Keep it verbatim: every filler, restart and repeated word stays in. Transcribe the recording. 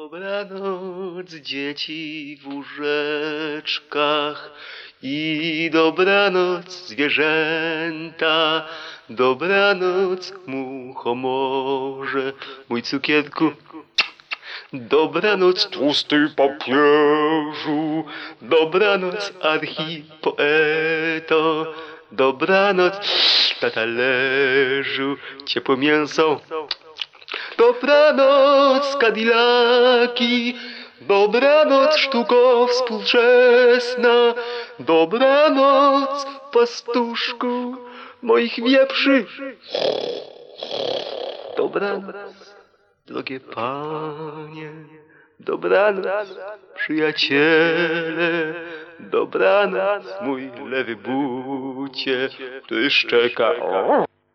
Dobranoc, dzieci w łóżeczkach i dobranoc, zwierzęta. Dobranoc, muchomorze, mój cukierku. Dobranoc, tłusty papieżu. Dobranoc, archipoeto. Dobranoc, na talerzu ciepłe mięso. Dobranoc, Kadilaki. Dobranoc, sztuko współczesna. Dobranoc, pastuszku moich wieprzy. Dobranoc, drogie panie. Dobranoc, przyjaciele. Dobranoc, mój lewy bucie, który szczeka.